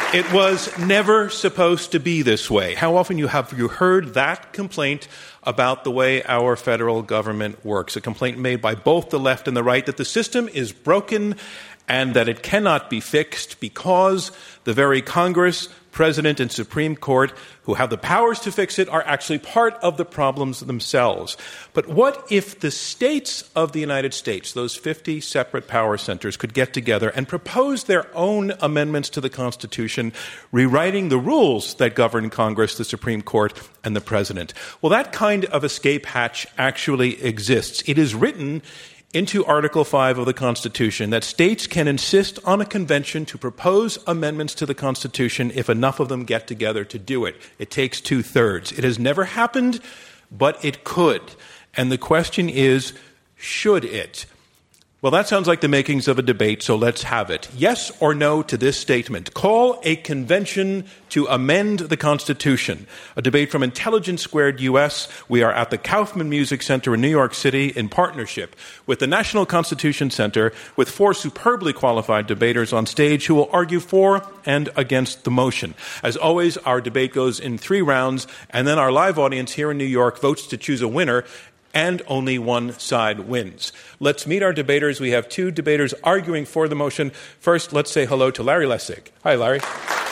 It was never supposed to be this way. How often have you heard that complaint about the way our federal government works? A complaint made by both the left and the right that the system is broken and that it cannot be fixed because the very Congress, President, and Supreme Court who have the powers to fix it are actually part of the problems themselves. But what if the states of the United States, those 50 separate power centers, could get together and propose their own amendments to the Constitution, rewriting the rules that govern Congress, the Supreme Court, and the President? Well, that kind of escape hatch actually exists. It is written into Article 5 of the Constitution that states can insist on a convention to propose amendments to the Constitution if enough of them get together to do it. It takes 2/3. It has never happened, but it could. And the question is, should it? Well, that sounds like the makings of a debate, so let's have it. Yes or no to this statement. Call a convention to amend the Constitution. A debate from Intelligence Squared US. We are at the Kaufman Music Center in New York City in partnership with the National Constitution Center with 4 superbly qualified debaters on stage who will argue for and against the motion. As always, our debate goes in 3 rounds, and then our live audience here in New York votes to choose a winner, and only one side wins. Let's meet our debaters. We have 2 debaters arguing for the motion. First, let's say hello to Larry Lessig. Hi, Larry.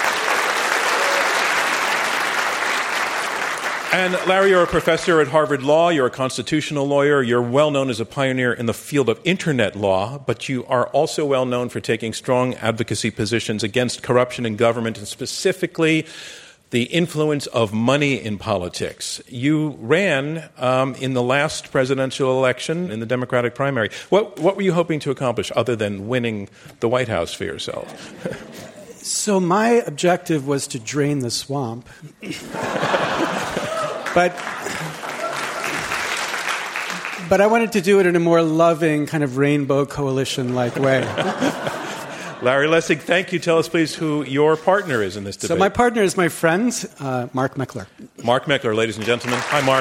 And Larry, you're a professor at Harvard Law. You're a constitutional lawyer. You're well known as a pioneer in the field of internet law, but you are also well known for taking strong advocacy positions against corruption in government, and specifically the influence of money in politics. You ran in the last presidential election in the Democratic primary. What were you hoping to accomplish other than winning the White House for yourself? So my objective was to drain the swamp. But I wanted to do it in a more loving, kind of rainbow coalition-like way. Larry Lessig, thank you. Tell us, please, who your partner is in this debate. So my partner is my friend, Mark Meckler. Mark Meckler, ladies and gentlemen. Hi, Mark.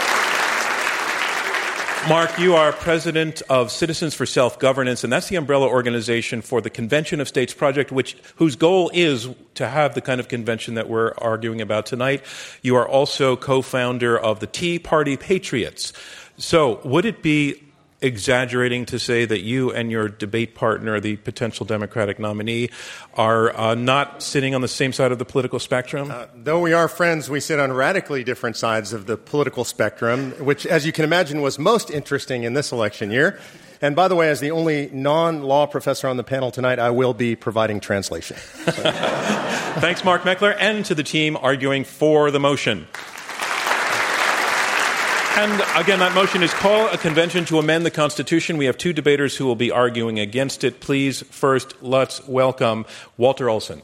Mark, you are president of Citizens for Self-Governance, and that's the umbrella organization for the Convention of States Project, whose goal is to have the kind of convention that we're arguing about tonight. You are also co-founder of the Tea Party Patriots. So would it be exaggerating to say that you and your debate partner, the potential Democratic nominee, are not sitting on the same side of the political spectrum? Though we are friends, we sit on radically different sides of the political spectrum, which, as you can imagine, was most interesting in this election year. And by the way, as the only non-law professor on the panel tonight, I will be providing translation. Thanks, Mark Meckler, and to the team arguing for the motion. And again, that motion is call a convention to amend the Constitution. We have 2 debaters who will be arguing against it. Please, first, let's welcome Walter Olson.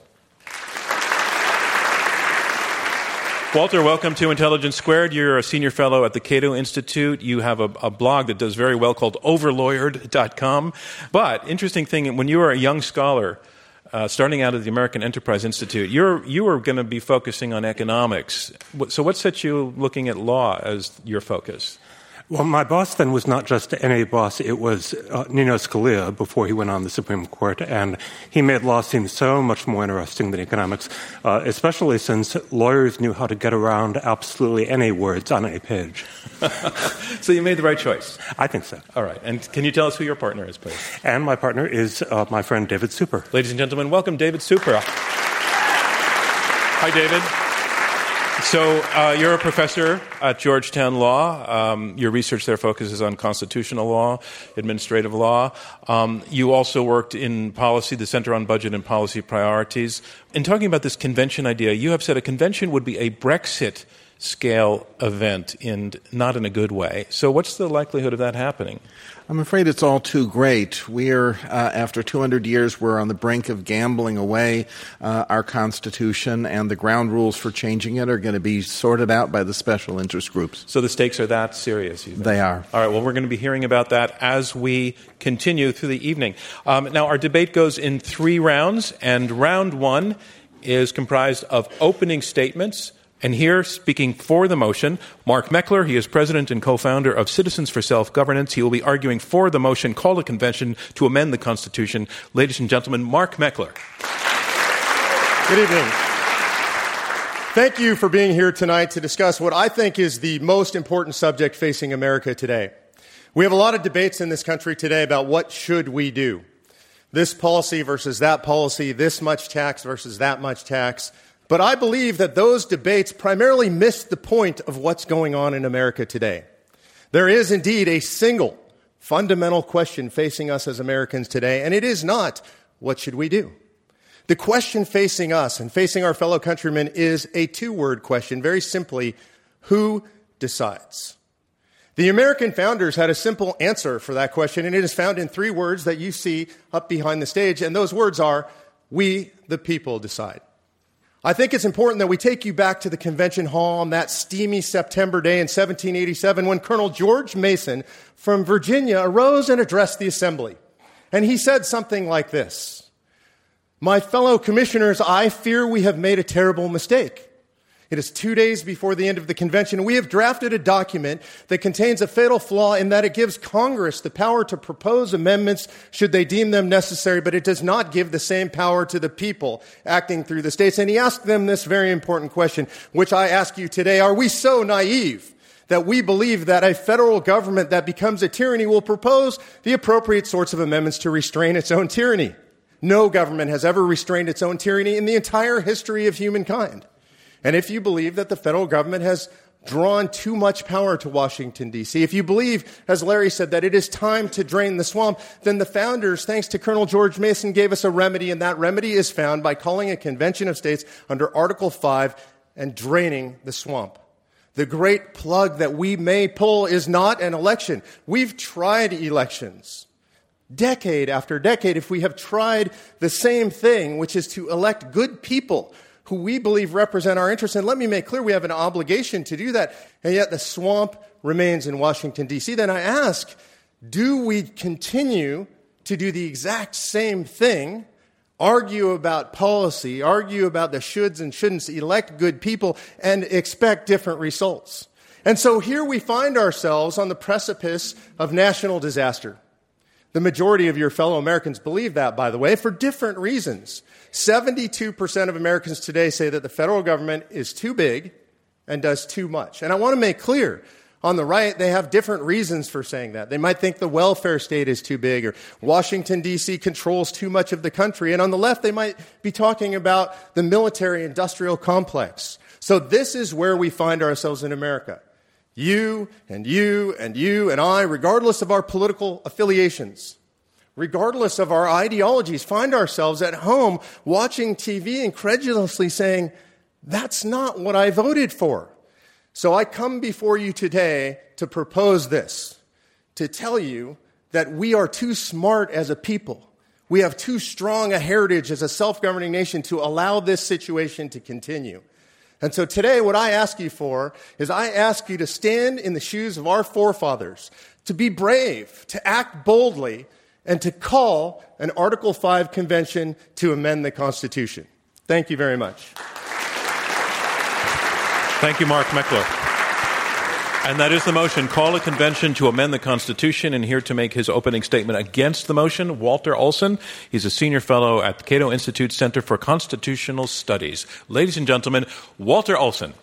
Walter, welcome to Intelligence Squared. You're a senior fellow at the Cato Institute. You have a blog that does very well called overlawyered.com. But interesting thing, when you were a young scholar, starting out at the American Enterprise Institute, you were going to be focusing on economics. So what set you looking at law as your focus? Well, my boss then was not just any boss. It was Nino Scalia before he went on the Supreme Court, and he made law seem so much more interesting than economics, especially since lawyers knew how to get around absolutely any words on a page. So you made the right choice. I think so. All right. And can you tell us who your partner is, please? And my partner is my friend David Super. Ladies and gentlemen, welcome David Super. Hi, David. So you're a professor at Georgetown Law. Your research there focuses on constitutional law, administrative law. You also worked in policy, the Center on Budget and Policy Priorities. In talking about this convention idea, you have said a convention would be a Brexit-scale event, and not in a good way. So what's the likelihood of that happening? I'm afraid it's all too great. We're, after 200 years, we're on the brink of gambling away our Constitution, and the ground rules for changing it are going to be sorted out by the special interest groups. So the stakes are that serious, you think? They are. All right, well, we're going to be hearing about that as we continue through the evening. Now, our debate goes in 3 rounds, and round 1 is comprised of opening statements. And here, speaking for the motion, Mark Meckler. He is president and co-founder of Citizens for Self-Governance. He will be arguing for the motion, call a convention to amend the Constitution. Ladies and gentlemen, Mark Meckler. Good evening. Thank you for being here tonight to discuss what I think is the most important subject facing America today. We have a lot of debates in this country today about what should we do. This policy versus that policy, this much tax versus that much tax. But I believe that those debates primarily miss the point of what's going on in America today. There is indeed a single fundamental question facing us as Americans today, and it is not, what should we do? The question facing us and facing our fellow countrymen is a two-word question, very simply, who decides? The American founders had a simple answer for that question, and it is found in three words that you see up behind the stage, and those words are, we, the people, decide. I think it's important that we take you back to the convention hall on that steamy September day in 1787 when Colonel George Mason from Virginia arose and addressed the assembly. And he said something like this: "My fellow commissioners, I fear we have made a terrible mistake. It is 2 days before the end of the convention. We have drafted a document that contains a fatal flaw in that it gives Congress the power to propose amendments should they deem them necessary, but it does not give the same power to the people acting through the states." And he asked them this very important question, which I ask you today: are we so naive that we believe that a federal government that becomes a tyranny will propose the appropriate sorts of amendments to restrain its own tyranny? No government has ever restrained its own tyranny in the entire history of humankind. And if you believe that the federal government has drawn too much power to Washington, D.C., if you believe, as Larry said, that it is time to drain the swamp, then the founders, thanks to Colonel George Mason, gave us a remedy, and that remedy is found by calling a convention of states under Article 5 and draining the swamp. The great plug that we may pull is not an election. We've tried elections. Decade after decade, if we have tried the same thing, which is to elect good people who we believe represent our interests, and let me make clear, we have an obligation to do that, and yet the swamp remains in Washington, D.C., then I ask, do we continue to do the exact same thing, argue about policy, argue about the shoulds and shouldn'ts, elect good people, and expect different results? And so here we find ourselves on the precipice of national disaster. The majority of your fellow Americans believe that, by the way, for different reasons. 72% of Americans today say that the federal government is too big and does too much. And I want to make clear, on the right, they have different reasons for saying that. They might think the welfare state is too big, or Washington, D.C. controls too much of the country. And on the left, they might be talking about the military-industrial complex. So this is where we find ourselves in America. You and you and you and I, regardless of our political affiliations, regardless of our ideologies, find ourselves at home watching TV incredulously saying, that's not what I voted for. So I come before you today to propose this, to tell you that we are too smart as a people. We have too strong a heritage as a self-governing nation to allow this situation to continue. And so today what I ask you for is I ask you to stand in the shoes of our forefathers, to be brave, to act boldly, and to call an Article 5 convention to amend the Constitution. Thank you very much. Thank you, Mark Meckler. And that is the motion, call a convention to amend the Constitution. And here to make his opening statement against the motion, Walter Olson. He's a senior fellow at the Cato Institute Center for Constitutional Studies. Ladies and gentlemen, Walter Olson.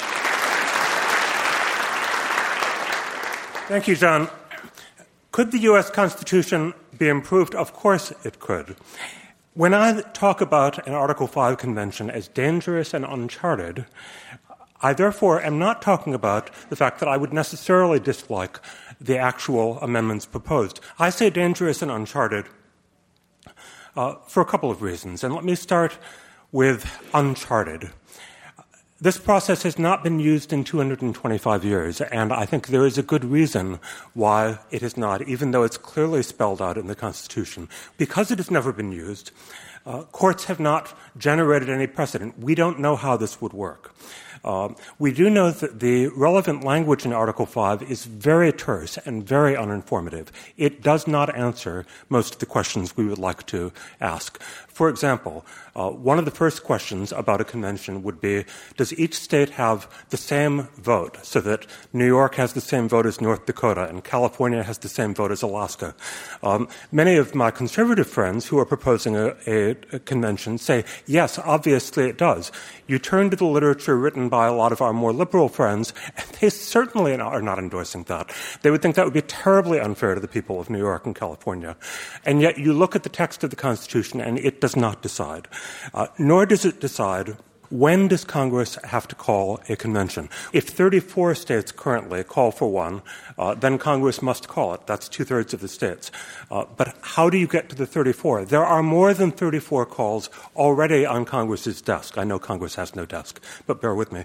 Thank you, John. Could the U.S. Constitution be improved? Of course it could. When I talk about an Article 5 convention as dangerous and uncharted, I therefore am not talking about the fact that I would necessarily dislike the actual amendments proposed. I say dangerous and uncharted for a couple of reasons. And let me start with uncharted. This process has not been used in 225 years, and I think there is a good reason why it is not, even though it's clearly spelled out in the Constitution. Because it has never been used, courts have not generated any precedent. We don't know how this would work. We do know that the relevant language in Article 5 is very terse and very uninformative. It does not answer most of the questions we would like to ask. For example, one of the first questions about a convention would be, does each state have the same vote, so that New York has the same vote as North Dakota and California has the same vote as Alaska? Many of my conservative friends who are proposing a 38 convention say, yes, obviously it does. You turn to the literature written by a lot of our more liberal friends, and they certainly are not endorsing that. They would think that would be terribly unfair to the people of New York and California. And yet you look at the text of the Constitution, and it does not decide. Nor does it decide when does Congress have to call a convention. If 34 states currently call for one, then Congress must call it. That's 2/3 of the states. But how do you get to the 34? There are more than 34 calls already on Congress's desk. I know Congress has no desk, but bear with me.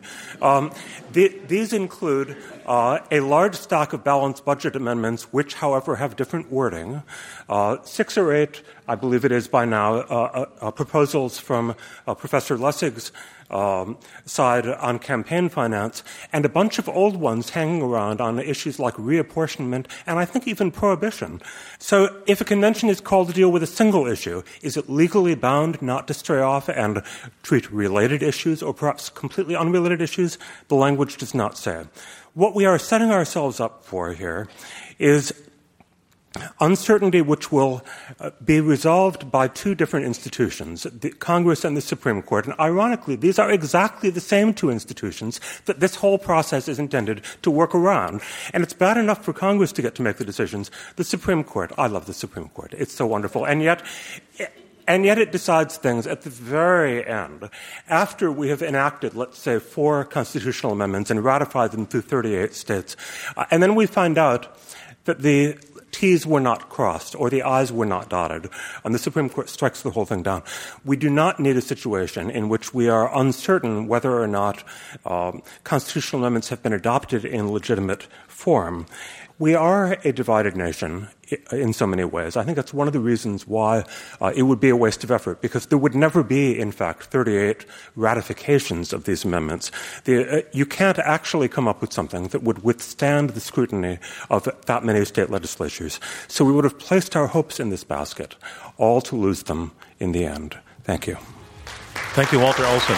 These include a large stock of balanced budget amendments, which, however, have different wording. 6 or 8, I believe it is by now, proposals from Professor Lessig's side on campaign finance, and a bunch of old ones hanging around on issues like reapportionment and I think even prohibition. So if a convention is called to deal with a single issue, is it legally bound not to stray off and treat related issues or perhaps completely unrelated issues? The language does not say. What we are setting ourselves up for here is uncertainty which will be resolved by two different institutions, the Congress and the Supreme Court. And ironically, these are exactly the same two institutions that this whole process is intended to work around. And it's bad enough for Congress to get to make the decisions. The Supreme Court, I love the Supreme Court. It's so wonderful. And yet it decides things at the very end, after we have enacted, let's say, 4 constitutional amendments and ratified them through 38 states. And then we find out that the T's were not crossed or the I's were not dotted, and the Supreme Court strikes the whole thing down. We do not need a situation in which we are uncertain whether or not constitutional amendments have been adopted in legitimate form. We are a divided nation in so many ways. I think that's one of the reasons why it would be a waste of effort, because there would never be, in fact, 38 ratifications of these amendments. You can't actually come up with something that would withstand the scrutiny of that many state legislatures. So we would have placed our hopes in this basket, all to lose them in the end. Thank you. Thank you, Walter Olson.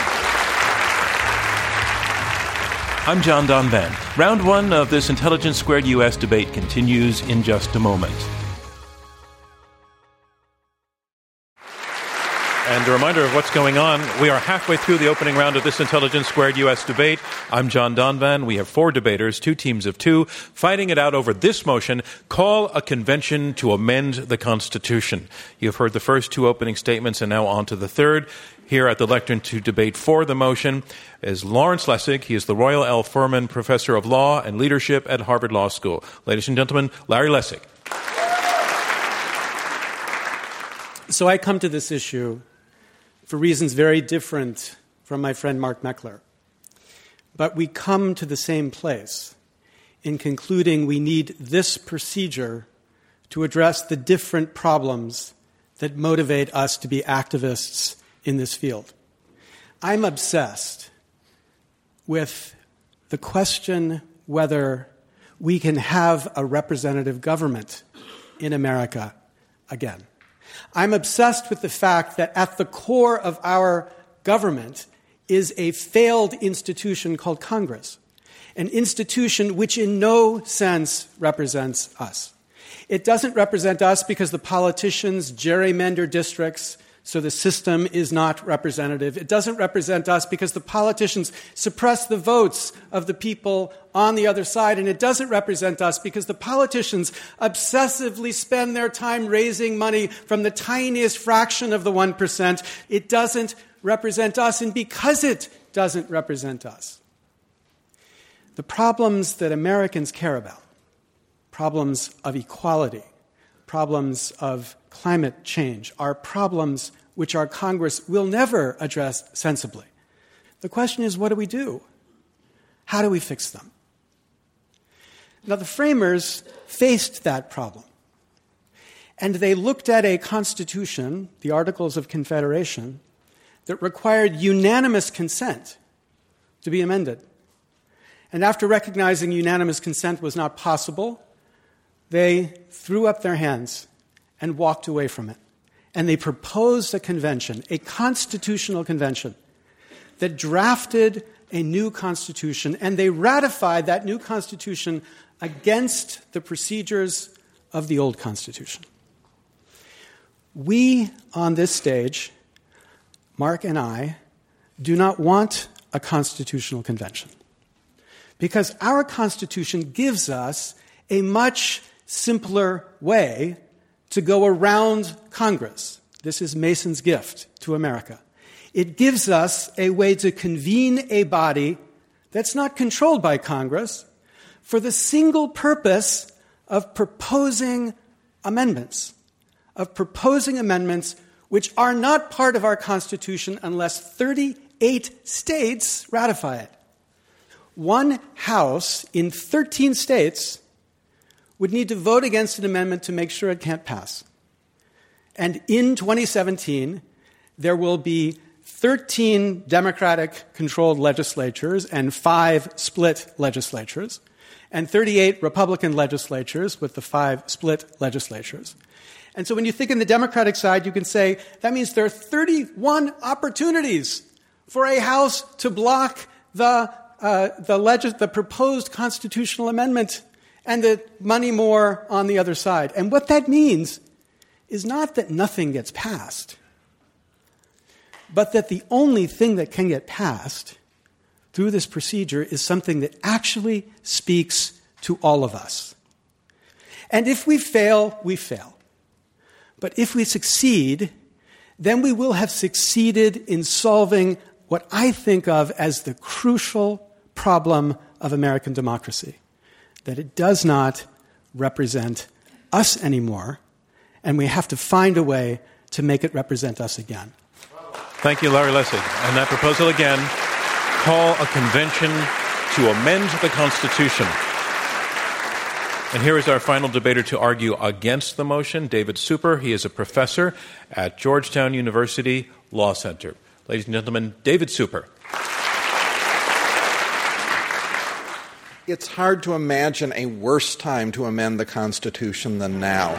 I'm John Donvan. Round 1 of this Intelligence Squared U.S. debate continues in just a moment. And a reminder of what's going on. We are halfway through the opening round of this Intelligence Squared U.S. debate. I'm John Donvan. We have 4 debaters, 2 teams of 2, fighting it out over this motion: call a convention to amend the Constitution. You've heard the first 2 opening statements, and now on to the third. Here at the lectern to debate for the motion is Lawrence Lessig. He is the Royal L. Furman Professor of Law and Leadership at Harvard Law School. Ladies and gentlemen, Larry Lessig. So I come to this issue for reasons very different from my friend Mark Meckler. But we come to the same place in concluding we need this procedure to address the different problems that motivate us to be activists in this field. I'm obsessed with the question whether we can have a representative government in America again. I'm obsessed with the fact that at the core of our government is a failed institution called Congress, an institution which in no sense represents us. It doesn't represent us because the politicians gerrymander districts so the system is not representative. It doesn't represent us because the politicians suppress the votes of the people on the other side. And it doesn't represent us because the politicians obsessively spend their time raising money from the tiniest fraction of the 1%. It doesn't represent us. And because it doesn't represent us, the problems that Americans care about, problems of equality, problems of climate change, are problems which our Congress will never address sensibly. The question is, what do we do? How do we fix them? Now, the framers faced that problem, and they looked at a constitution, the Articles of Confederation, that required unanimous consent to be amended. And after recognizing unanimous consent was not possible, they threw up their hands and walked away from it. And they proposed a convention, a constitutional convention, that drafted a new constitution, and they ratified that new constitution against the procedures of the old constitution. We, on this stage, Mark and I do not want a constitutional convention because our Constitution gives us a much simpler way to go around Congress. This is Mason's gift to America. It gives us a way to convene a body that's not controlled by Congress for the single purpose of proposing amendments which are not part of our Constitution unless 38 states ratify it. One House in 13 states would need to vote against an amendment to make sure it can't pass. And in 2017, there will be 13 Democratic-controlled legislatures and 5 split legislatures, and 38 Republican legislatures with the 5 split legislatures. And so when you think in the Democratic side, you can say that means there are 31 opportunities for a House to block the proposed constitutional amendment and the money more on the other side. And what that means is not that nothing gets passed, but that the only thing that can get passed through this procedure is something that actually speaks to all of us. And if we fail, we fail. But if we succeed, then we will have succeeded in solving what I think of as the crucial problem of American democracy, that it does not represent us anymore, and we have to find a way to make it represent us again. Thank you, Larry Lessig. And that proposal again, call a convention to amend the Constitution. And here is our final debater to argue against the motion, David Super. He is a professor at Georgetown University Law Center. Ladies and gentlemen, David Super. It's hard to imagine a worse time to amend the Constitution than now.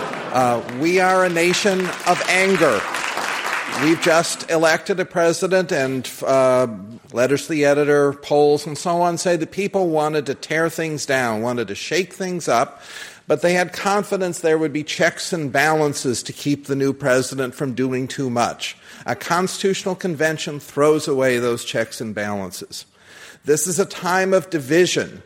We are a nation of anger. We've just elected a president, and letters to the editor, polls, and so on say that people wanted to tear things down, wanted to shake things up, but they had confidence there would be checks and balances to keep the new president from doing too much. A constitutional convention throws away those checks and balances. This is a time of division.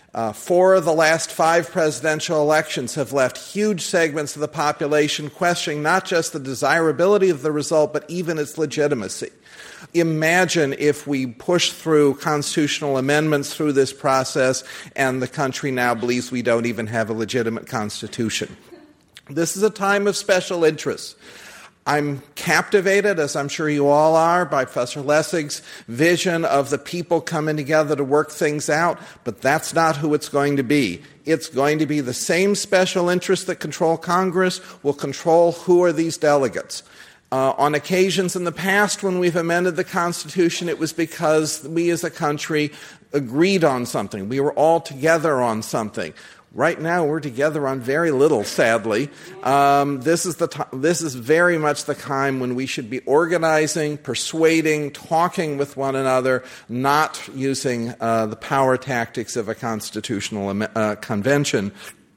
4 of the last 5 presidential elections have left huge segments of the population questioning not just the desirability of the result, but even its legitimacy. Imagine if we push through constitutional amendments through this process and the country now believes we don't even have a legitimate constitution. This is a time of special interest. I'm captivated, as I'm sure you all are, by Professor Lessig's vision of the people coming together to work things out, but that's not who it's going to be. It's going to be the same special interests that control Congress will control who are these delegates. On occasions in the past when we've amended the Constitution, it was because we as a country agreed on something. We were all together on something. Right now, we're together on very little, sadly. This is very much the time when we should be organizing, persuading, talking with one another, not using the power tactics of a constitutional convention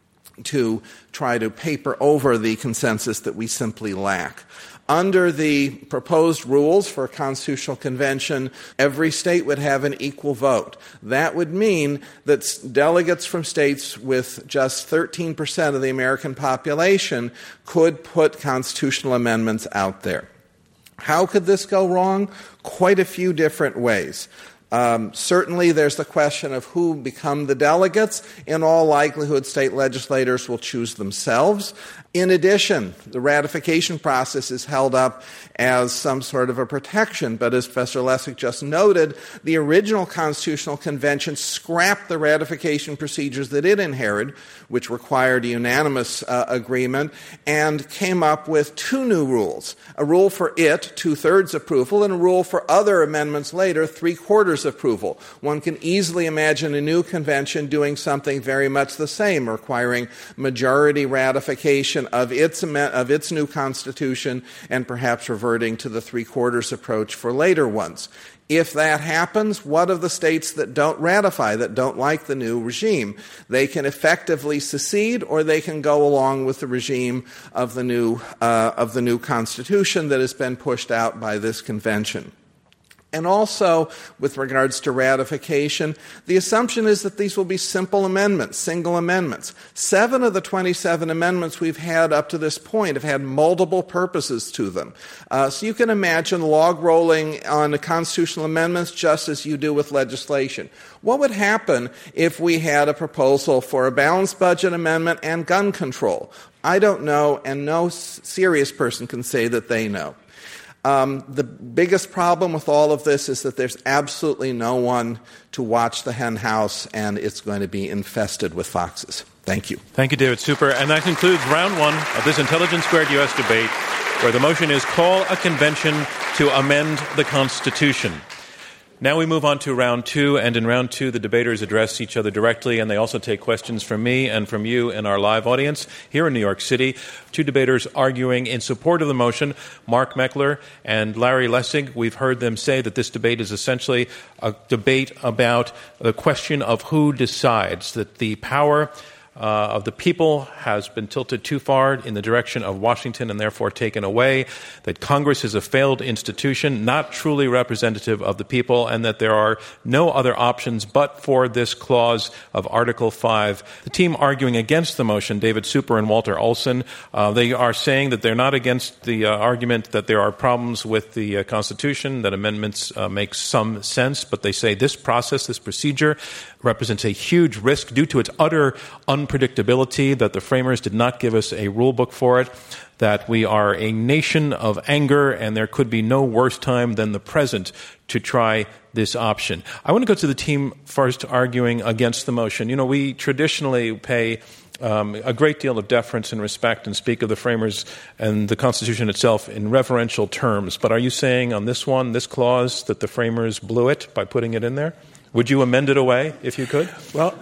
to try to paper over the consensus that we simply lack. Under the proposed rules for a constitutional convention, every state would have an equal vote. That would mean that delegates from states with just 13% of the American population could put constitutional amendments out there. How could this go wrong? Quite a few different ways. Certainly there's the question of who become the delegates. In all likelihood, state legislators will choose themselves. In addition, the ratification process is held up as some sort of a protection, but as Professor Lessig just noted, the original Constitutional Convention scrapped the ratification procedures that it inherited, which required a unanimous agreement, and came up with 2 new rules. A rule for it, 2/3 approval, and a rule for other amendments later, 3/4 approval. One can easily imagine a new convention doing something very much the same, requiring majority ratification ratification of its new constitution and perhaps reverting to the three-quarters approach for later ones. If that happens, what of the states that don't ratify, that don't like the new regime? They can effectively secede, or they can go along with the regime of the new constitution that has been pushed out by this convention. And also, with regards to ratification, the assumption is that these will be simple amendments, single amendments. 7 of the 27 amendments we've had up to this point have had multiple purposes to them. So you can imagine log rolling on the constitutional amendments just as you do with legislation. What would happen if we had a proposal for a balanced budget amendment and gun control? I don't know, and no serious person can say that they know. The biggest problem with all of this is that there's absolutely no one to watch the hen house, and it's going to be infested with foxes. Thank you. Thank you, David Super. And that concludes round one of this Intelligence Squared U.S. debate, where the motion is call a convention to amend the Constitution. Now we move on to round two, and in round two, the debaters address each other directly, and they also take questions from me and from you in our live audience here in New York City. Two debaters arguing in support of the motion, Mark Meckler and Larry Lessig. We've heard them say that this debate is essentially a debate about the question of who decides, that the power of the people has been tilted too far in the direction of Washington and therefore taken away, that Congress is a failed institution, not truly representative of the people, and that there are no other options but for this clause of Article 5. The team arguing against the motion, David Super and Walter Olson, they are saying that they're not against the argument that there are problems with the Constitution, that amendments make some sense, but they say this process, this procedure, represents a huge risk due to its utter unpredictability, that the framers did not give us a rule book for it, that we are a nation of anger, and there could be no worse time than the present to try this option. I want to go to the team first arguing against the motion. You know, we traditionally pay a great deal of deference and respect and speak of the framers and the Constitution itself in reverential terms. But are you saying on this one, this clause, that the framers blew it by putting it in there? Would you amend it away if you could? Well,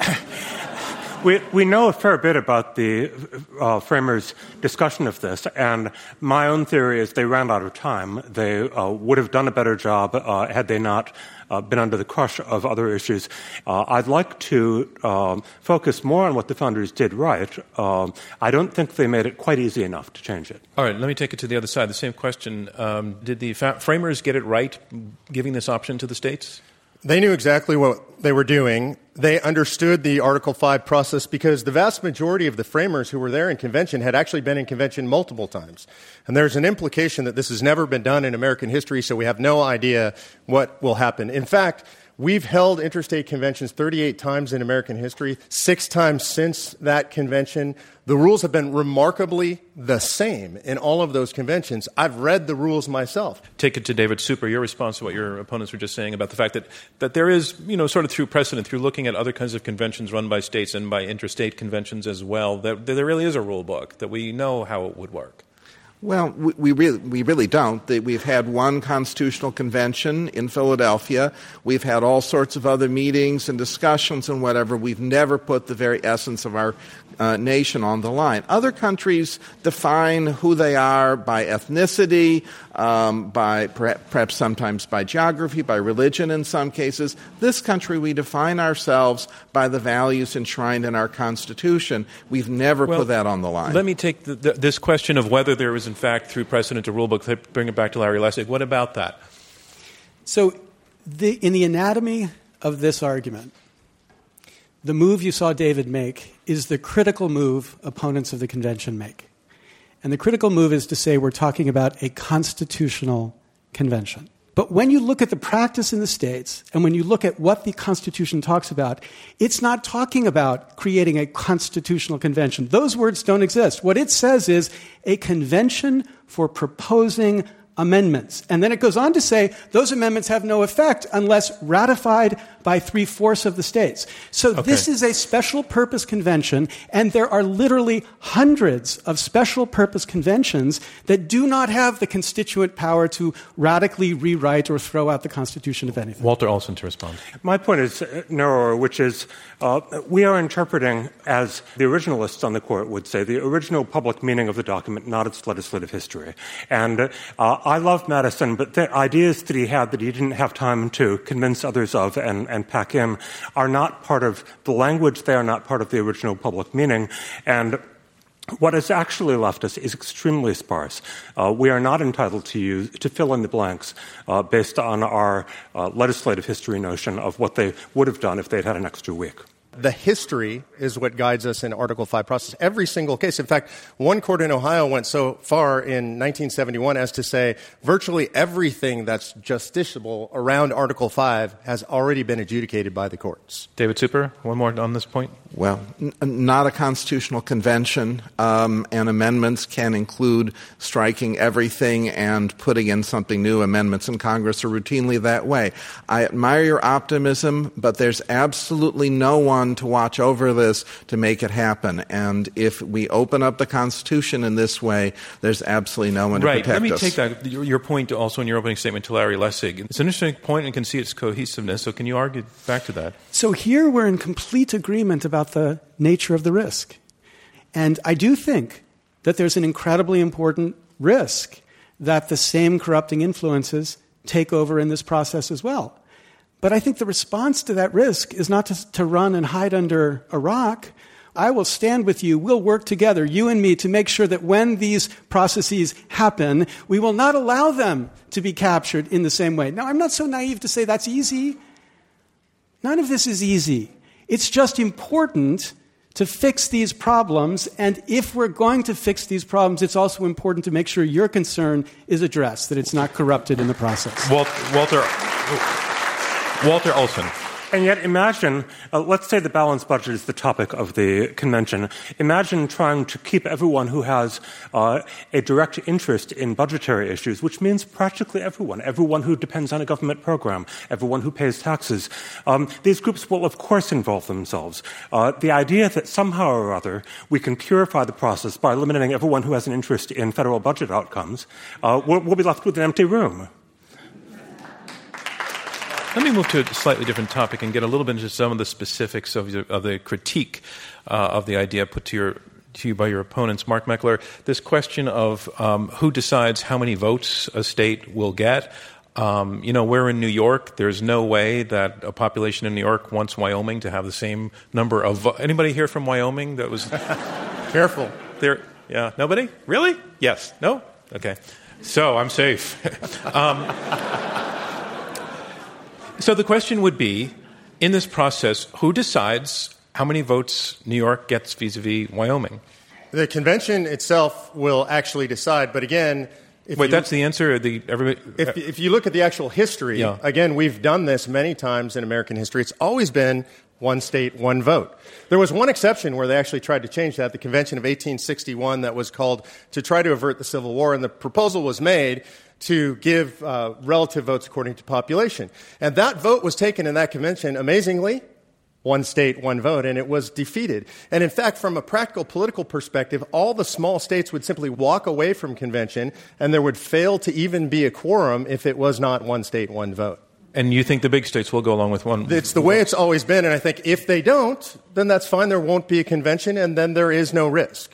we know a fair bit about the framers' discussion of this, and my own theory is they ran out of time. They would have done a better job had they not been under the crush of other issues. I'd like to focus more on what the founders did right. I don't think they made it quite easy enough to change it. All right, let me take it to the other side. The same question. Did the framers get it right, giving this option to the states? They knew exactly what they were doing. They understood the Article 5 process because the vast majority of the framers who were there in convention had actually been in convention multiple times. And there's an implication that this has never been done in American history, so we have no idea what will happen. In fact, we've held interstate conventions 38 times in American history, 6 times since that convention. The rules have been remarkably the same in all of those conventions. I've read the rules myself. Take it to David Super, your response to what your opponents were just saying about the fact that there is, you know, sort of through precedent, through looking at other kinds of conventions run by states and by interstate conventions as well, that there really is a rule book, that we know how it would work. Well, we really don't. We've had one constitutional convention in Philadelphia. We've had all sorts of other meetings and discussions and whatever. We've never put the very essence of our nation on the line. Other countries define who they are by ethnicity, by perhaps sometimes by geography, by religion in some cases. This country, we define ourselves by the values enshrined in our Constitution. We've never put that on the line. Let me take this question of whether there is, in fact, through precedent, a rule book. Bring it back to Larry Lessig. What about that? So in the anatomy of this argument, the move you saw David make is the critical move opponents of the convention make. And the critical move is to say we're talking about a constitutional convention. But when you look at the practice in the states, and when you look at what the Constitution talks about, it's not talking about creating a constitutional convention. Those words don't exist. What it says is a convention for proposing amendments. And then it goes on to say those amendments have no effect unless ratified by 3/4 of the states. So this is a special purpose convention, and there are literally hundreds of special purpose conventions that do not have the constituent power to radically rewrite or throw out the Constitution of anything. Walter Olson to respond. My point is narrower, which is we are interpreting, as the originalists on the court would say, the original public meaning of the document, not its legislative history. And I love Madison, but the ideas that he had that he didn't have time to convince others of and pack in are not part of the language. They are not part of the original public meaning. And what has actually left us is extremely sparse. We are not entitled to fill in the blanks based on our legislative history notion of what they would have done if they'd had an extra week. The history is what guides us in Article 5 process. Every single case. In fact, one court in Ohio went so far in 1971 as to say virtually everything that's justiciable around Article 5 has already been adjudicated by the courts. David Super, one more on this point. Well, not a constitutional convention, and amendments can include striking everything and putting in something new. Amendments in Congress are routinely that way. I admire your optimism, but there's absolutely no one to watch over this to make it happen. And if we open up the Constitution in this way, there's absolutely no one to protect us. Right. Let me take that, your point also in your opening statement to Larry Lessig. It's an interesting point and can see its cohesiveness. So can you argue back to that? So here we're in complete agreement about the nature of the risk. And I do think that there's an incredibly important risk that the same corrupting influences take over in this process as well. But I think the response to that risk is not to run and hide under a rock. I will stand with you. We'll work together, you and me, to make sure that when these processes happen, we will not allow them to be captured in the same way. Now, I'm not so naive to say that's easy. None of this is easy. It's just important to fix these problems, and if we're going to fix these problems, it's also important to make sure your concern is addressed, that it's not corrupted in the process. Walter Olson. And yet imagine, let's say the balanced budget is the topic of the convention. Imagine trying to keep everyone who has a direct interest in budgetary issues, which means practically everyone who depends on a government program, everyone who pays taxes. These groups will, of course, involve themselves. The idea that somehow or other we can purify the process by eliminating everyone who has an interest in federal budget outcomes, we'll be left with an empty room. Let me move to a slightly different topic and get a little bit into some of the specifics of the critique of the idea put to you by your opponents. Mark Meckler, this question of who decides how many votes a state will get. We're in New York. There's no way that a population in New York wants Wyoming to have the same number of votes. Anybody here from Wyoming that was... Careful. There, yeah. Nobody? Really? Yes. No? Okay. So I'm safe. So the question would be, in this process, who decides how many votes New York gets vis-a-vis Wyoming? The convention itself will actually decide, but again... that's the answer? If you look at the actual history, Again, we've done this many times in American history. It's always been one state, one vote. There was one exception where they actually tried to change that, the Convention of 1861 that was called to try to avert the Civil War, and the proposal was made to give relative votes according to population. And that vote was taken in that convention, amazingly, one state, one vote, and it was defeated. And in fact, from a practical political perspective, all the small states would simply walk away from convention, and there would fail to even be a quorum if it was not one state, one vote. And you think the big states will go along with one? It's the way it's always been, and I think if they don't, then that's fine. There won't be a convention, and then there is no risk.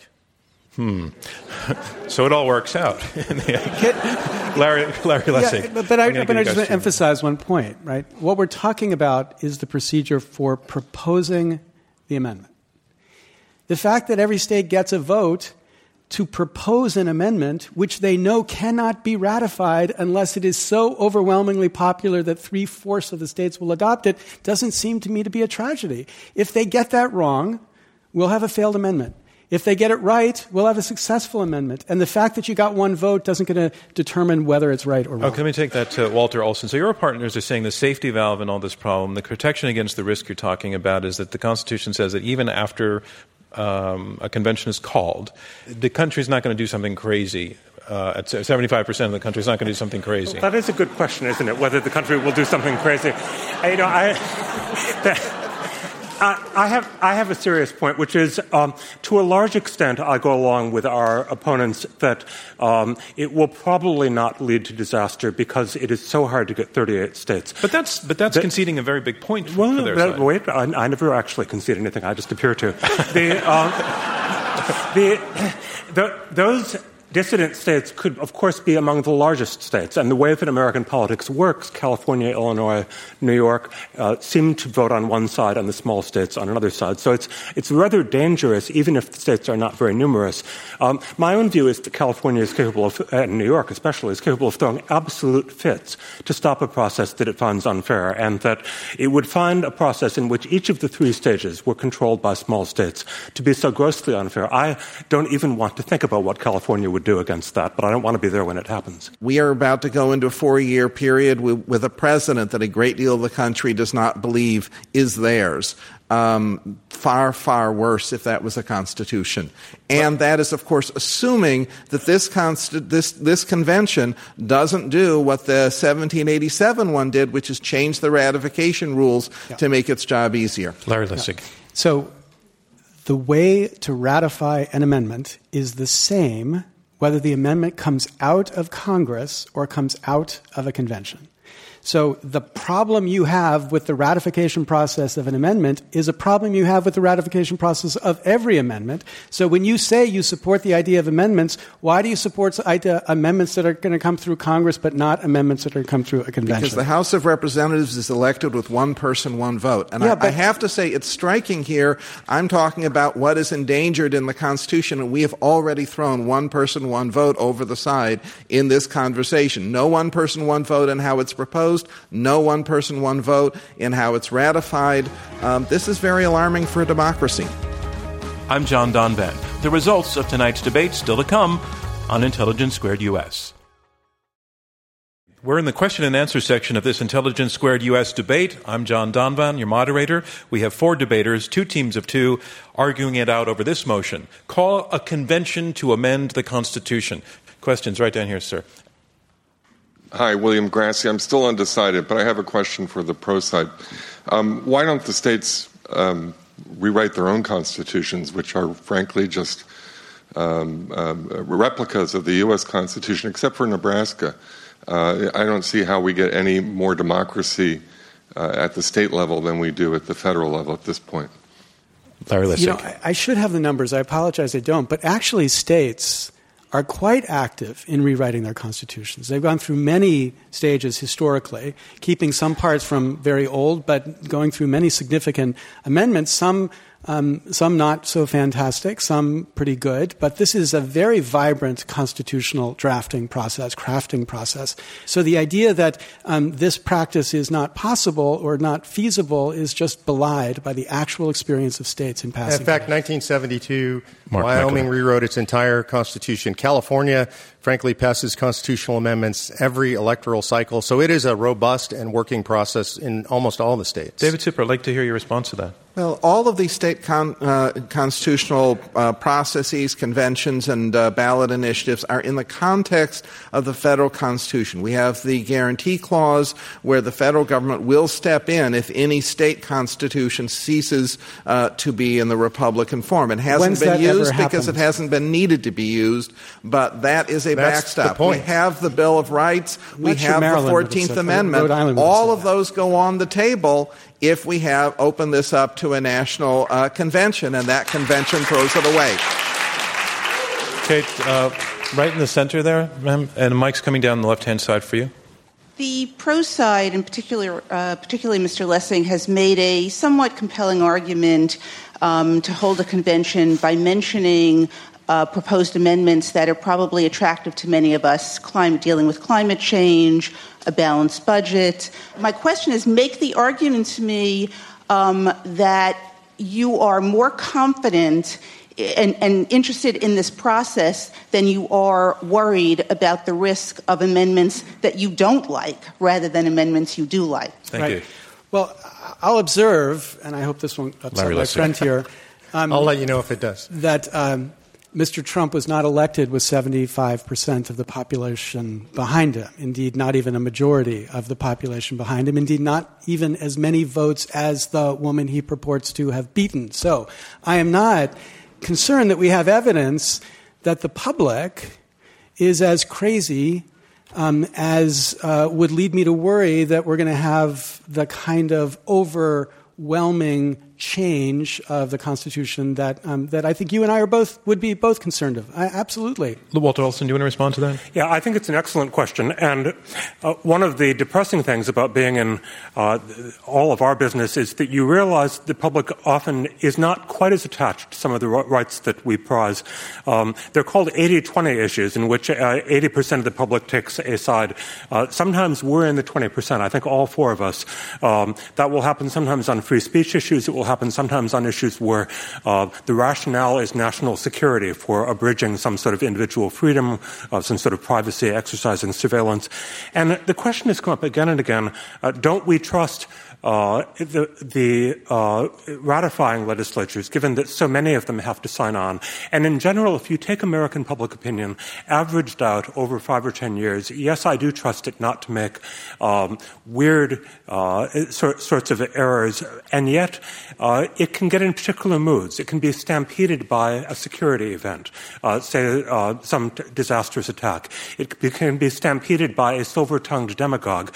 So it all works out. Larry Lessig. Yeah, but I just want to emphasize one point, right? What we're talking about is the procedure for proposing the amendment. The fact that every state gets a vote to propose an amendment which they know cannot be ratified unless it is so overwhelmingly popular that 3/4 of the states will adopt it doesn't seem to me to be a tragedy. If they get that wrong, we'll have a failed amendment. If they get it right, we'll have a successful amendment. And the fact that you got one vote doesn't going to determine whether it's right or wrong. Okay, let me take that to Walter Olson. So your partners are saying the safety valve in all this problem, the protection against the risk you're talking about, is that the Constitution says that even after a convention is called, the country's not going to do something crazy at 75% of the country is not going to do something crazy. That is a good question, isn't it? Whether the country will do something crazy. I have a serious point, which is, to a large extent, I go along with our opponents that it will probably not lead to disaster because it is so hard to get 38 states. But that's conceding a very big point for their side. Wait, I never actually concede anything. I just appear to. Those dissident states could, of course, be among the largest states. And the way that American politics works, California, Illinois, New York, seem to vote on one side and the small states on another side. So it's rather dangerous, even if the states are not very numerous. My own view is that California is capable of, and New York especially, is capable of throwing absolute fits to stop a process that it finds unfair, and that it would find a process in which each of the three stages were controlled by small states to be so grossly unfair. I don't even want to think about what California would do against that, but I don't want to be there when it happens. We are about to go into a 4-year period with a president that a great deal of the country does not believe is theirs. Far, far worse if that was a constitution. And that is, of course, assuming that this convention doesn't do what the 1787 one did, which is change the ratification rules to make its job easier. Larry Lessig. So the way to ratify an amendment is the same whether the amendment comes out of Congress or comes out of a convention. So the problem you have with the ratification process of an amendment is a problem you have with the ratification process of every amendment. So when you say you support the idea of amendments, why do you support amendments that are going to come through Congress but not amendments that are going to come through a convention? Because the House of Representatives is elected with one person, one vote. And I have to say it's striking here. I'm talking about what is endangered in the Constitution, and we have already thrown one person, one vote over the side in this conversation. No one person, one vote in how it's proposed. No one person, one vote in how it's ratified. This is very alarming for a democracy. I'm John Donvan. The results of tonight's debate still to come on Intelligence Squared US. We're in the question and answer section of this Intelligence Squared US debate. I'm John Donvan, your moderator. We have 4 debaters, 2 teams of 2, arguing it out over this motion. Call a convention to amend the Constitution. Questions right down here, sir. Hi, William Grassi. I'm still undecided, but I have a question for the pro side. Why don't the states rewrite their own constitutions, which are frankly just replicas of the U.S. Constitution, except for Nebraska? I don't see how we get any more democracy at the state level than we do at the federal level at this point. Larry Lessig. I should have the numbers. I apologize I don't. But actually states are quite active in rewriting their constitutions. They've gone through many stages historically, keeping some parts from very old, but going through many significant amendments, some not so fantastic, some pretty good. But this is a very vibrant constitutional crafting process. So the idea that this practice is not possible or not feasible is just belied by the actual experience of states in passing. In fact, 1972, Wyoming rewrote its entire constitution. California, frankly, passes constitutional amendments every electoral cycle. So it is a robust and working process in almost all the states. David Zipper, I'd like to hear your response to that. Well, all of these state constitutional processes, conventions, and ballot initiatives are in the context of the federal Constitution. We have the guarantee clause where the federal government will step in if any state constitution ceases to be in the Republican form. It hasn't been used because it hasn't been needed to be used, but that is a backstop. We have the Bill of Rights. We have the 14th Amendment. All of those go on the table if we open this up to a national convention, and that convention throws it away. Kate, right in the center there, ma'am, and Mike's coming down the left-hand side for you. The pro side, in particularly Mr. Lessig, has made a somewhat compelling argument to hold a convention by mentioning proposed amendments that are probably attractive to many of us, dealing with climate change, a balanced budget. My question is, make the argument to me that you are more confident and interested in this process than you are worried about the risk of amendments that you don't like rather than amendments you do like. Thank you. Well, I'll observe, and I hope this won't upset my friend here. I'll let you know if it does. That Mr. Trump was not elected with 75% of the population behind him. Indeed, not even a majority of the population behind him. Indeed, not even as many votes as the woman he purports to have beaten. So I am not concerned that we have evidence that the public is as crazy as would lead me to worry that we're going to have the kind of overwhelming change of the Constitution that I think you and I would be both concerned of. Absolutely. Walter Olson, do you want to respond to that? Yeah, I think it's an excellent question. And one of the depressing things about being in all of our business is that you realize the public often is not quite as attached to some of the rights that we prize. They're called 80-20 issues, in which 80% of the public takes a side. Sometimes we're in the 20%. I think all four of us. That will happen sometimes on free speech issues. It will happen sometimes on issues where the rationale is national security for abridging some sort of individual freedom, some sort of privacy, exercising surveillance. And the question has come up again and again, don't we trust the ratifying legislatures, given that so many of them have to sign on? And in general, if you take American public opinion, averaged out over 5 or 10 years, yes, I do trust it not to make weird sorts of errors, and yet it can get in particular moods. It can be stampeded by a security event, say some disastrous attack. It can be stampeded by a silver-tongued demagogue.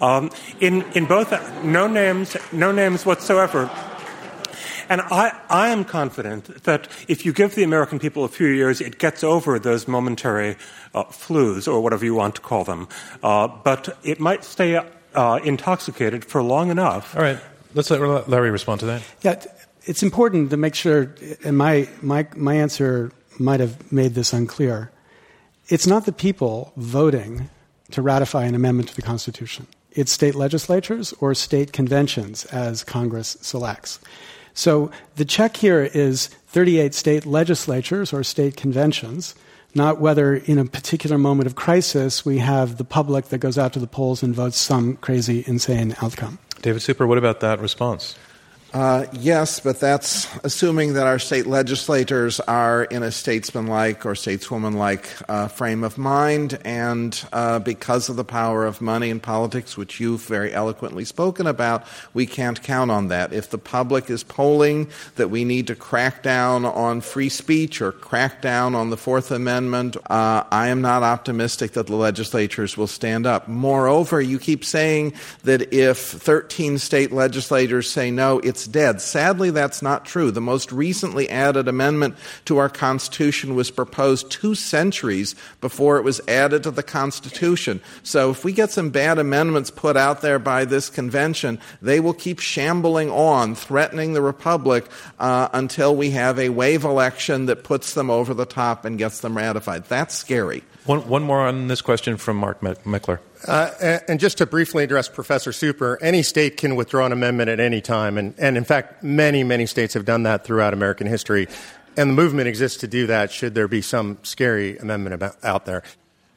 In both, no names whatsoever. And I am confident that if you give the American people a few years, it gets over those momentary flus, or whatever you want to call them. But it might stay intoxicated for long enough. All right. Let's let Larry respond to that. Yeah, it's important to make sure, and my answer might have made this unclear. It's not the people voting to ratify an amendment to the Constitution. It's state legislatures or state conventions as Congress selects. So the check here is 38 state legislatures or state conventions, not whether in a particular moment of crisis we have the public that goes out to the polls and votes some crazy, insane outcome. David Super, what about that response? Yes, but that's assuming that our state legislators are in a statesman-like or stateswoman-like frame of mind, and because of the power of money in politics, which you've very eloquently spoken about, we can't count on that. If the public is polling that we need to crack down on free speech or crack down on the Fourth Amendment, I am not optimistic that the legislatures will stand up. Moreover, you keep saying that if 13 state legislators say no, it's dead. Sadly, that's not true. The most recently added amendment to our Constitution was proposed 2 centuries before it was added to the Constitution. So if we get some bad amendments put out there by this convention, they will keep shambling on, threatening the Republic until we have a wave election that puts them over the top and gets them ratified. That's scary. One more on this question from Mark Meckler. And just to briefly address Professor Super, any state can withdraw an amendment at any time. And in fact, many, many states have done that throughout American history. And the movement exists to do that should there be some scary amendment out there.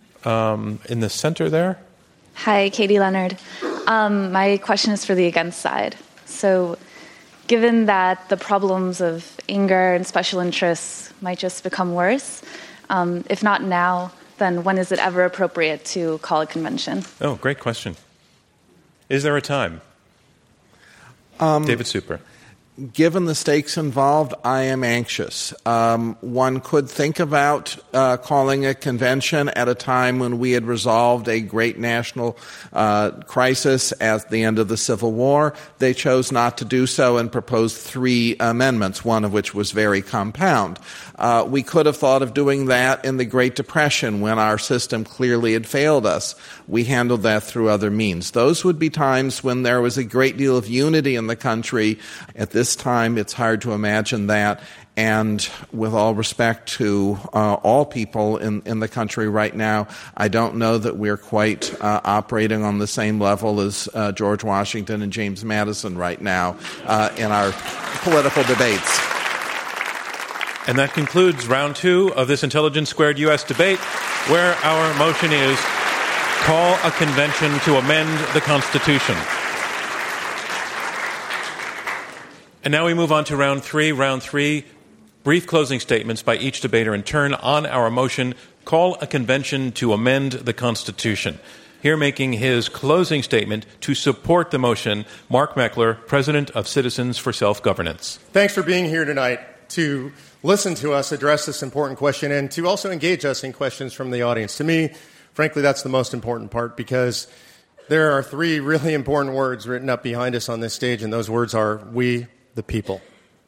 In the center there? Hi, Katie Leonard. My question is for the against side. So given that the problems of anger and special interests might just become worse, if not now, then when is it ever appropriate to call a convention? Oh, great question. Is there a time? David Super. Given the stakes involved, I am anxious. One could think about calling a convention at a time when we had resolved a great national crisis at the end of the Civil War. They chose not to do so and proposed 3 amendments, one of which was very compound. We could have thought of doing that in the Great Depression when our system clearly had failed us. We handled that through other means. Those would be times when there was a great deal of unity in the country. At this time, it's hard to imagine that. And with all respect to all people in the country right now, I don't know that we're quite operating on the same level as George Washington and James Madison right now in our political debates. And that concludes round 2 of this Intelligence Squared U.S. debate, where our motion is call a convention to amend the Constitution. And now we move on to round 3. Round 3, brief closing statements by each debater in turn on our motion, call a convention to amend the Constitution. Here making his closing statement to support the motion, Mark Meckler, President of Citizens for Self-Governance. Thanks for being here tonight to listen to us address this important question and to also engage us in questions from the audience. To me, frankly, that's the most important part because there are three really important words written up behind us on this stage, and those words are, we the people.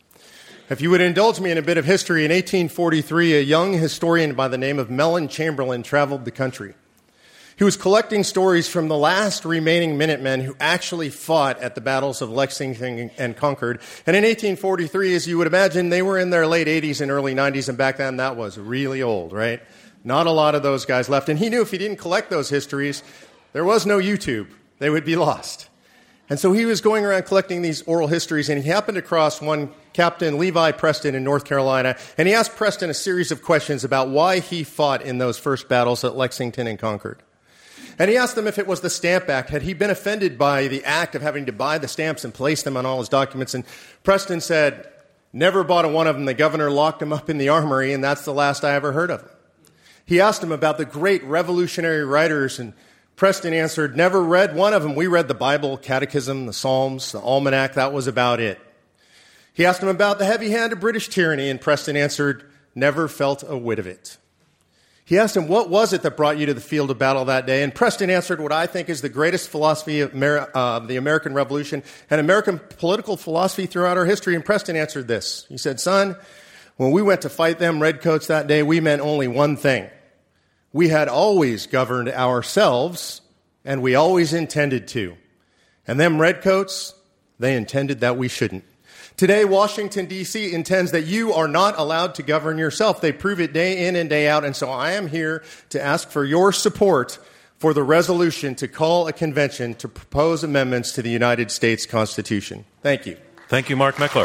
If you would indulge me in a bit of history, in 1843, a young historian by the name of Mellon Chamberlain traveled the country. He was collecting stories from the last remaining Minutemen who actually fought at the battles of Lexington and Concord. And in 1843, as you would imagine, they were in their late 80s and early 90s, and back then that was really old, right? Not a lot of those guys left. And he knew if he didn't collect those histories, there was no YouTube. They would be lost. And so he was going around collecting these oral histories, and he happened across one Captain Levi Preston in North Carolina, and he asked Preston a series of questions about why he fought in those first battles at Lexington and Concord. And he asked them if it was the Stamp Act. Had he been offended by the act of having to buy the stamps and place them on all his documents? And Preston said, never bought one of them. The governor locked them up in the armory, and that's the last I ever heard of them. He asked him about the great revolutionary writers, and Preston answered, never read one of them. We read the Bible, Catechism, the Psalms, the Almanac. That was about it. He asked him about the heavy hand of British tyranny, and Preston answered, never felt a whit of it. He asked him, what was it that brought you to the field of battle that day? And Preston answered what I think is the greatest philosophy of the American Revolution and American political philosophy throughout our history. And Preston answered this. He said, son, when we went to fight them redcoats that day, we meant only one thing. We had always governed ourselves, and we always intended to. And them redcoats, they intended that we shouldn't. Today, Washington, D.C. intends that you are not allowed to govern yourself. They prove it day in and day out. And so I am here to ask for your support for the resolution to call a convention to propose amendments to the United States Constitution. Thank you. Thank you, Mark Meckler.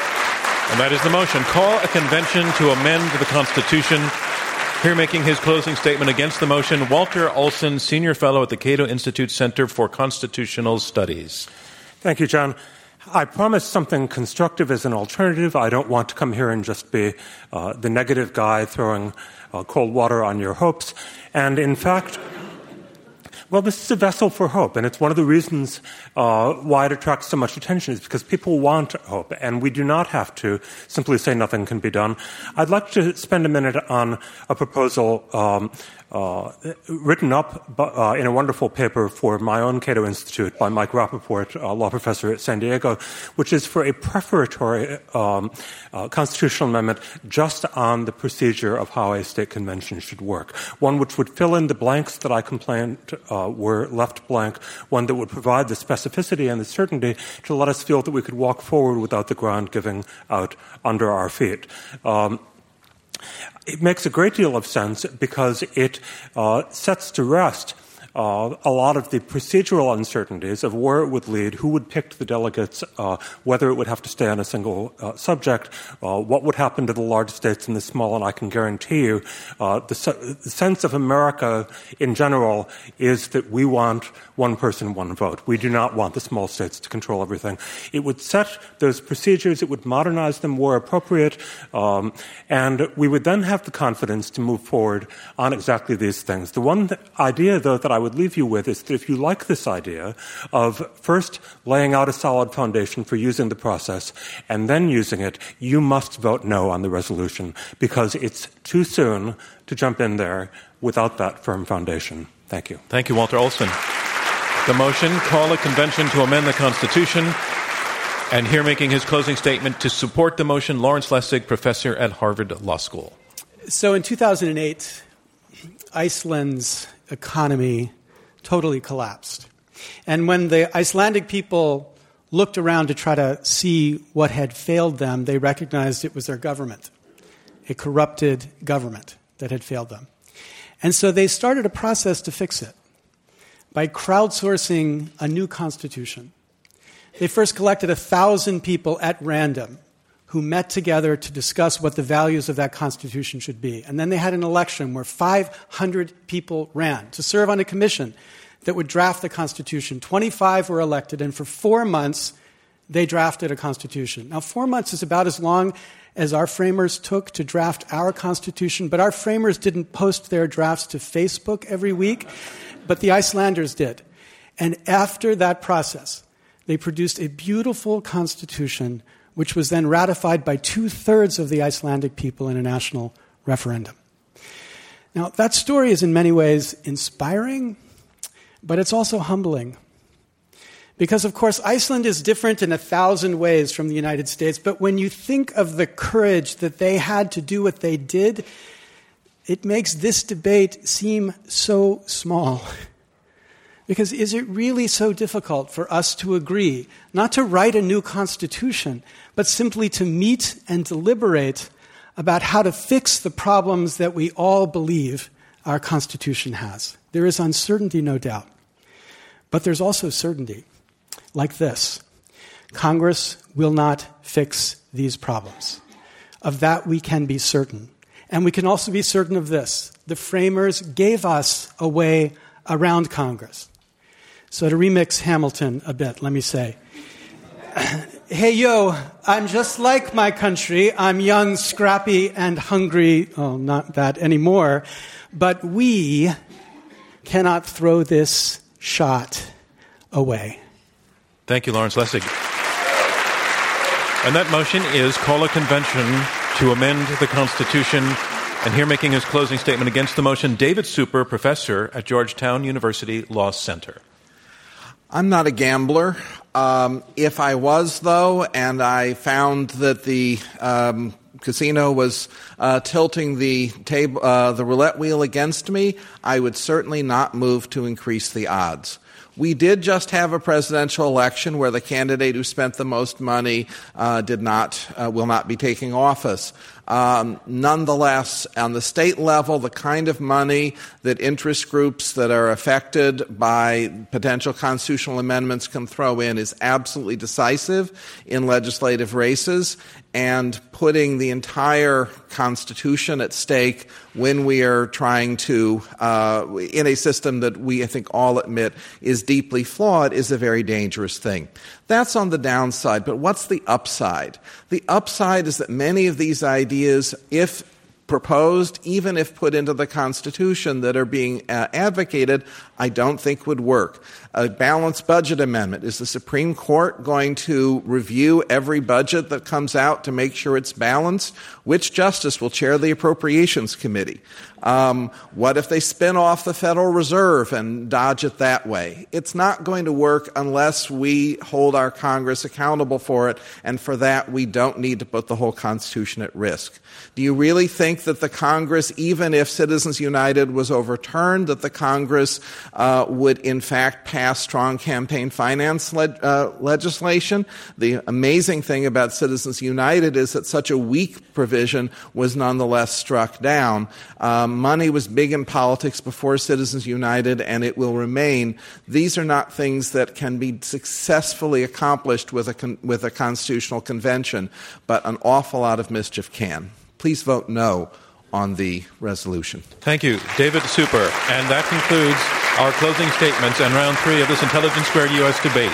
And that is the motion. Call a convention to amend the Constitution. Here making his closing statement against the motion, Walter Olson, Senior Fellow at the Cato Institute Center for Constitutional Studies. Thank you, John. I promised something constructive as an alternative. I don't want to come here and just be the negative guy throwing cold water on your hopes. And in fact, well, this is a vessel for hope, and it's one of the reasons why it attracts so much attention is because people want hope, and we do not have to simply say nothing can be done. I'd like to spend a minute on a proposal written up in a wonderful paper for my own Cato Institute by Mike Rappaport, a law professor at San Diego, which is for a prefatory constitutional amendment just on the procedure of how a state convention should work. One which would fill in the blanks that I complained were left blank, one that would provide the specificity and the certainty to let us feel that we could walk forward without the ground giving out under our feet. It makes a great deal of sense because it sets to rest a lot of the procedural uncertainties of where it would lead, who would pick the delegates, whether it would have to stay on a single subject, what would happen to the large states and the small, and I can guarantee you the sense of America in general is that we want one person, one vote. We do not want the small states to control everything. It would set those procedures, it would modernize them where appropriate, and we would then have the confidence to move forward on exactly these things. The one idea, though, that I would leave you with is that if you like this idea of first laying out a solid foundation for using the process and then using it, you must vote no on the resolution because it's too soon to jump in there without that firm foundation. Thank you. Thank you, Walter Olson. The motion, call a convention to amend the Constitution. And here making his closing statement to support the motion, Lawrence Lessig, professor at Harvard Law School. So in 2008, Iceland's economy totally collapsed. And when the Icelandic people looked around to try to see what had failed them, they recognized it was their government, a corrupted government that had failed them. And so they started a process to fix it by crowdsourcing a new constitution. They first collected 1,000 people at random who met together to discuss what the values of that constitution should be. And then they had an election where 500 people ran to serve on a commission that would draft the Constitution. 25 were elected, and for 4 months, they drafted a constitution. Now, 4 months is about as long as our framers took to draft our constitution, but our framers didn't post their drafts to Facebook every week, but the Icelanders did. And after that process, they produced a beautiful constitution which was then ratified by 2/3 of the Icelandic people in a national referendum. Now, that story is in many ways inspiring, but it's also humbling. Because, of course, Iceland is different in 1,000 ways from the United States, but when you think of the courage that they had to do what they did, it makes this debate seem so small. Because is it really so difficult for us to agree, not to write a new constitution, but simply to meet and deliberate about how to fix the problems that we all believe our constitution has? There is uncertainty, no doubt. But there's also certainty. Like this: Congress will not fix these problems. Of that we can be certain. And we can also be certain of this: the framers gave us a way around Congress. So to remix Hamilton a bit, let me say, hey, yo, I'm just like my country. I'm young, scrappy, and hungry. Oh, not that anymore. But we cannot throw this shot away. Thank you, Lawrence Lessig. And that motion is call a convention to amend the Constitution. And here making his closing statement against the motion, David Super, professor at Georgetown University Law Center. I'm not a gambler. If I was, though, and I found that the casino was tilting the roulette wheel against me, I would certainly not move to increase the odds. We did just have a presidential election where the candidate who spent the most money will not be taking office. Nonetheless, on the state level, the kind of money that interest groups that are affected by potential constitutional amendments can throw in is absolutely decisive in legislative races, and putting the entire Constitution at stake when we are trying to, in a system that we, I think, all admit is deeply flawed, is a very dangerous thing. That's on the downside, but what's the upside? The upside is that many of these ideas, if proposed, even if put into the Constitution that are being advocated, I don't think would work. A balanced budget amendment. Is the Supreme Court going to review every budget that comes out to make sure it's balanced? Which justice will chair the Appropriations Committee? What if they spin off the Federal Reserve and dodge it that way? It's not going to work unless we hold our Congress accountable for it, and for that we don't need to put the whole Constitution at risk. Do you really think that the Congress, even if Citizens United was overturned, that the Congress would in fact pass strong campaign finance legislation? The amazing thing about Citizens United is that such a weak provision was nonetheless struck down. Money was big in politics before Citizens United, and it will remain. These are not things that can be successfully accomplished with a constitutional convention, but an awful lot of mischief can. Please vote no on the resolution. Thank you, David Super. And that concludes our closing statements and round 3 of this Intelligence Squared U.S. debate.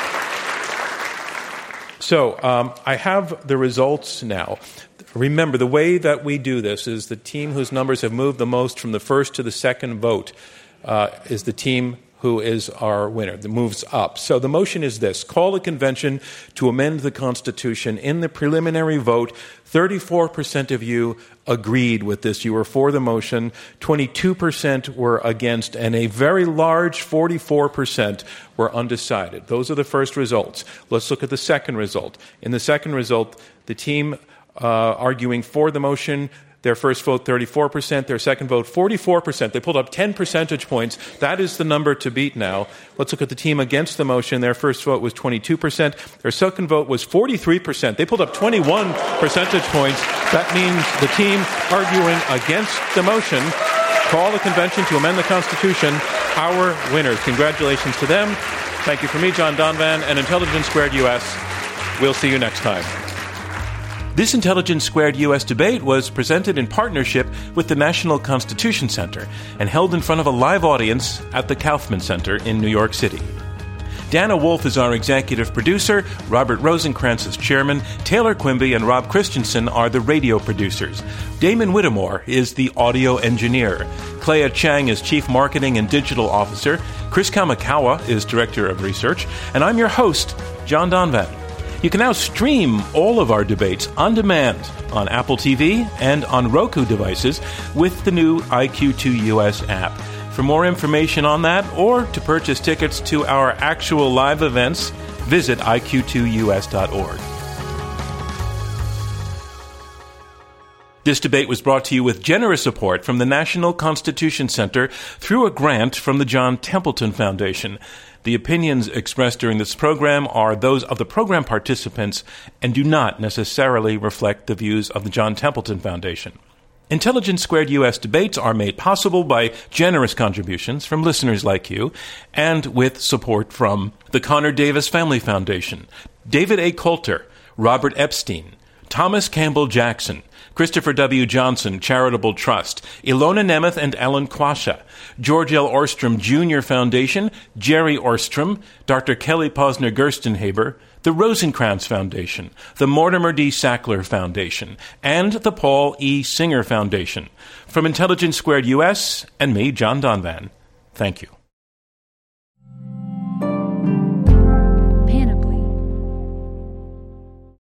So I have the results now. Remember, the way that we do this is the team whose numbers have moved the most from the first to the second vote is the team who is our winner, that moves up. So the motion is this: call a convention to amend the Constitution. In the preliminary vote, 34% of you agreed with this. You were for the motion. 22% were against, and a very large 44% were undecided. Those are the first results. Let's look at the second result. In the second result, the team arguing for the motion, their first vote 34%, their second vote 44%. They pulled up 10 percentage points. That is the number to beat now. Let's look at the team against the motion. Their first vote was 22%. Their second vote was 43%. They pulled up 21 percentage points. That means the team arguing against the motion, call the convention to amend the Constitution, our winners. Congratulations to them. Thank you from me, John Donvan, and Intelligence Squared U.S. We'll see you next time. This Intelligence Squared U.S. debate was presented in partnership with the National Constitution Center and held in front of a live audience at the Kaufman Center in New York City. Dana Wolf is our executive producer. Robert Rosencrantz is chairman. Taylor Quimby and Rob Christensen are the radio producers. Damon Whittemore is the audio engineer. Clea Chang is chief marketing and digital officer. Chris Kamikawa is director of research. And I'm your host, John Donvan. You can now stream all of our debates on demand on Apple TV and on Roku devices with the new IQ2 US app. For more information on that or to purchase tickets to our actual live events, visit iq2us.org. This debate was brought to you with generous support from the National Constitution Center through a grant from the John Templeton Foundation. The opinions expressed during this program are those of the program participants and do not necessarily reflect the views of the John Templeton Foundation. Intelligence Squared U.S. debates are made possible by generous contributions from listeners like you and with support from the Connor Davis Family Foundation, David A. Coulter, Robert Epstein, Thomas Campbell Jackson, Christopher W. Johnson Charitable Trust, Ilona Nemeth and Ellen Quasha, George L. Orstrom Jr. Foundation, Jerry Orstrom, Dr. Kelly Posner Gerstenhaber, the Rosencrantz Foundation, the Mortimer D. Sackler Foundation, and the Paul E. Singer Foundation. From Intelligence Squared U.S. and me, John Donvan, thank you.